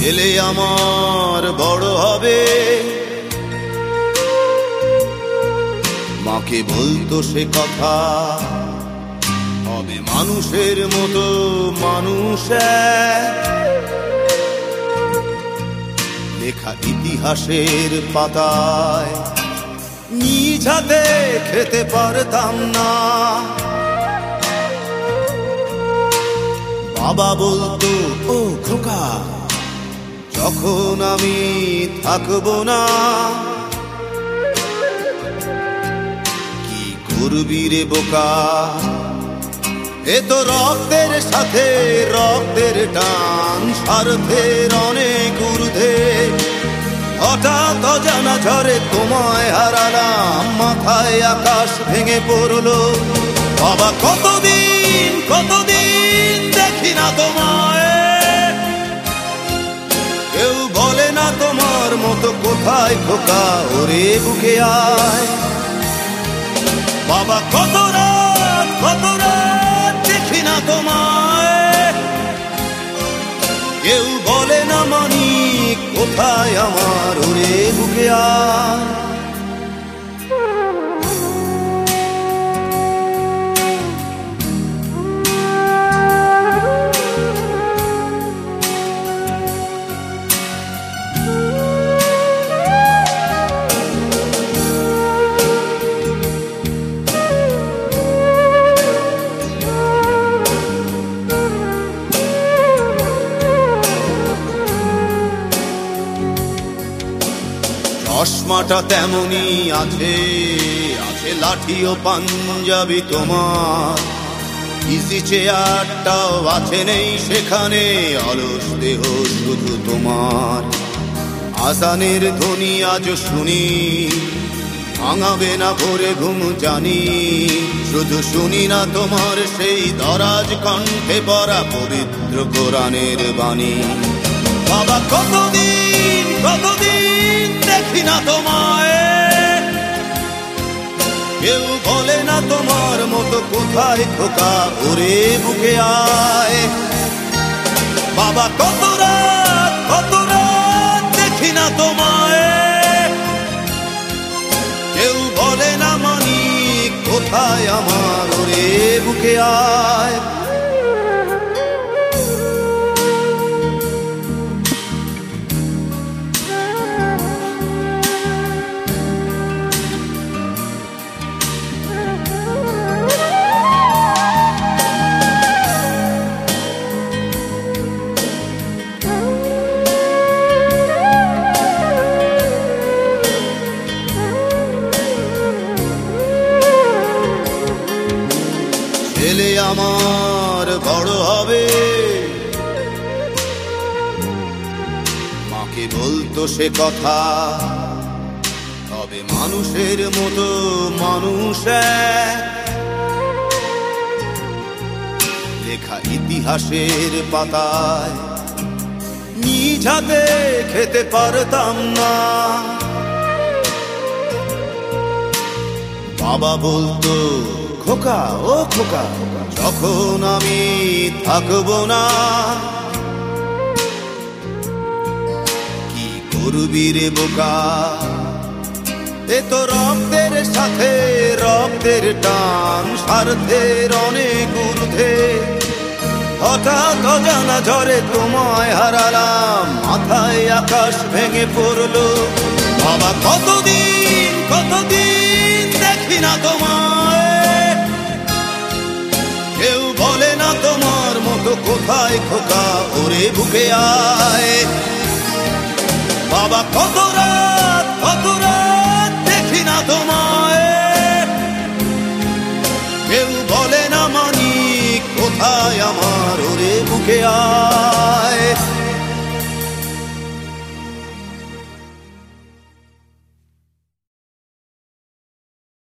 ছেলে আমার বড় হবে, মাকে বলতো সে কথা, হবে মানুষের মতো মানুষ লেখা ইতিহাসের পাতায় নিজ হাতে খেতে পারতাম না। বাবা বলতো, ও খোকা, যখন আমি থাকবো না, কি করবি রে বোকা, এ তো রক্তের সাথে রক্তের টান, স্বার্থের অনেক ঊর্ধ্বে। হঠাৎ অজানা ঝড়ে তোমায় হারালাম, মাথায় আকাশ ভেঙে পড়লো। বাবা কতদিন কতদিন দেখি না তোমায়, কেউ বলে না তোমার মতো কোথায় খোকা, ওরে বুকে আয়। বাবা কত রাত দেখি না তোমায়, কেউ বলে না মানি কোথায় আমার, ওরে বুকে আয়। চশমাটা তেমনি আছে, আছে লাঠি ও পাঞ্জাবি তোমার, ইজি চেয়ারটাও আছে নেই সেখানে, অলস দেহ শুধু তোমার। আজানের ধ্বনি আজ শুনি, ভাঙাবে না ভোরে ঘুম জানি, শুধু শুনি না তোমার সেই দরাজ কণ্ঠে পড়া পবিত্র কোরআনের বাণী। বাবা কতদিন কতদিন দেখি না তোমায়, কেউ বলে না তোমার মতো কোথায় খোকা, ওরে বুকে আয়। বাবা কত রাত দেখি না তোমায়, কেউ বলে না মানি কোথায় আমার, ওরে বুকে আয়। ছেলে আমার বড় হবে, মাকে বলতো সে কথা, হবে মানুষের মতো মানুষ লেখা ইতিহাসের পাতায় নিজ হাতে খেতে পারতাম না। বাবা বলতো, খোকা ও খোকা, যখন আমি থাকবো না, কি করবি রে বোকা, এ তো রক্তের সাথে রক্তের টান, স্বার্থের অনেক ঊর্ধ্বে। হঠাৎ অজানা ঝড়ে তোমায় হারালাম, মাথায় আকাশ ভেঙে পড়লো। বাবা কতদিন কতদিন দেখি না তোমায়, কেউ বলে না তোমার মতো কোথায় খোকা, ওরে বুকে আয়। বাবা কত